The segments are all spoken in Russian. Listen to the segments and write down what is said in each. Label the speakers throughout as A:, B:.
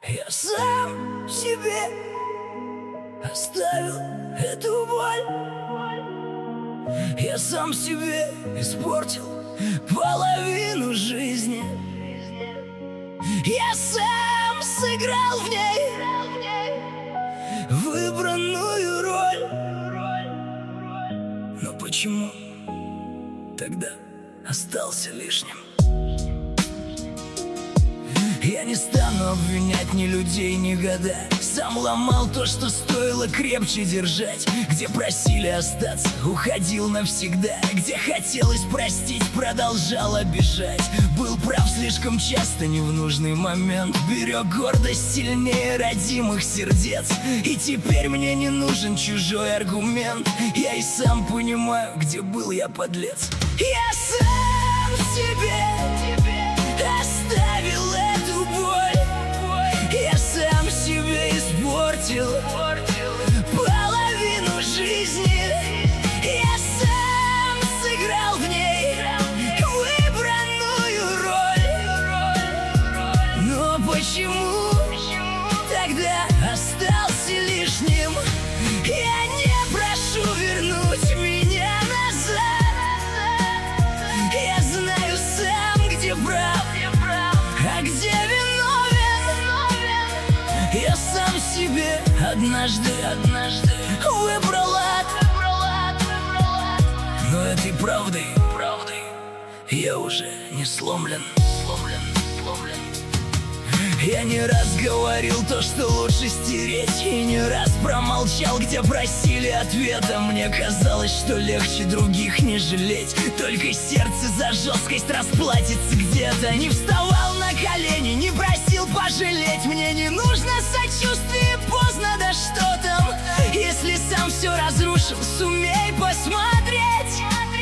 A: Я сам себе оставил эту боль. Я сам себе испортил половину жизни. Я сам сыграл в ней выбранную роль. Но почему тогда остался лишним? Я не стану обвинять ни людей, ни года. Сам ломал то, что стоило крепче держать. Где просили остаться, уходил навсегда. Где хотелось простить, продолжал обижать. Был прав слишком часто, не в нужный момент. Берег гордость сильнее родимых сердец. И теперь мне не нужен чужой аргумент. Я и сам понимаю, где был я, подлец. Я сам себе оставил эту боль. Я сам себе испортил половину жизни. Я сам сыграл в ней выбранную роль. Но почему тогда остался лишним? Я не прошу вернуть меня назад. Я знаю сам, где прав, а где виновен. Я сам себе однажды выбрал ад. Но этой правдой я уже не сломлен. Я не раз говорил то, что лучше стереть, и не раз промолчал, где просили ответа. Мне казалось, что легче других не жалеть. Только сердце за жесткость расплатится где-то. Не вставал на колени, не просил пожалеть. Мне не нужно сочувствие, поздно, да что там. Если сам все разрушил, сумей посмотреть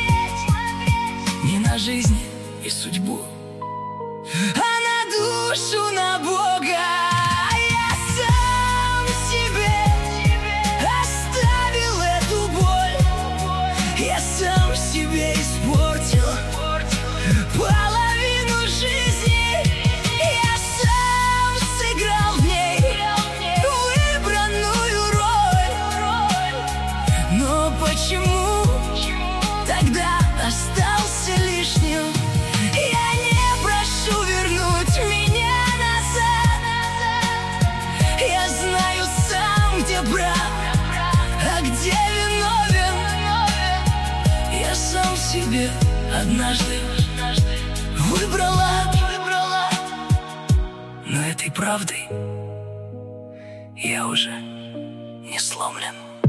A: не на жизнь и судьбу, а на душу, на Бога. Я сам себе оставил эту боль. Я сам себе испортил половину жизни. Я сам сыграл в ней выбранную роль. Но почему тогда остался лишним? Я не прошу вернуть меня назад. Я знаю сам, где прав, а где виновен. Я сам себе однажды выбрал ад. Но этой правдой я уже не сломлен.